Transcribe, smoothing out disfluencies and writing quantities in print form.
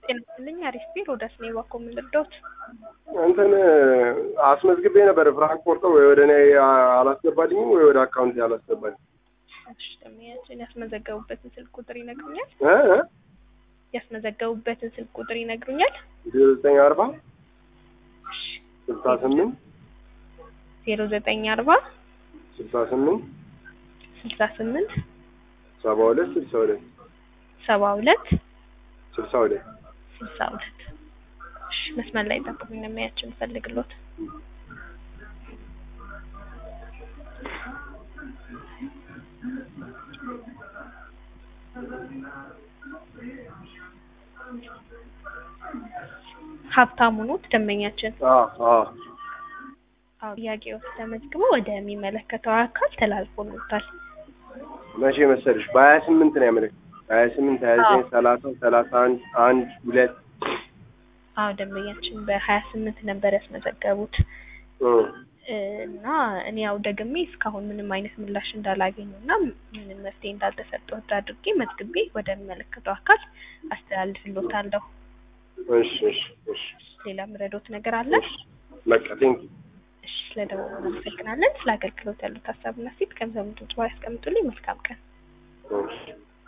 ጤናልኝ አሪፍ ሮዳስ ነው ባኮም ልርዶት እንትን አስመዝግቤ ነበር ፍራንክፎርት ወይ ወደ እኔ አላስገባልኝም ወይ ወደ አካውንት ያላስገባልኝ። እሺ ደምያችን ያስመዘገቡበትን ስልክ ቁጥር ይነግሩኛል? ያስመዘገቡበትን ስልክ ቁጥር ይነግሩኛል? 0940 68 0940 68 68 72 62 72 62 62 እሺ መስመር ላይ ተቀበሉኝ ነው የሚያችን ፈልግሎት ሀብታሙ ነው ደንበኛችን። አዎ ጥያቄው ተመዝግቦ ወደሚመለከተው አካል ተላልፎልታል። መቼ መሰለሽ በ28 ነው ያመለከተው 28 29 30 31 1 2 ደንበኛችን በ28 ነበር ያስመዘገቡት እና እኔ ያው ደግሜ እስካሁን ምንም አይነት ምላሽ እንዳላገኙና ምንም መፍትሄ እንዳልተሰጠው አድርጌ መዝግቤ ወደሚመለከተው አካል አስተላልፍልዎታለሁ። እሺ ሌላ ምረዶት ነገር አለ? በቃ ቴንክ እሺ ስለደወሉ እናመሰግናለን። ስለ አገልግሎት ያሉት ሀሳብና ፊት ገንዘቡን ጥሩ ያስቀምጡልኝ። መልካም ቀን።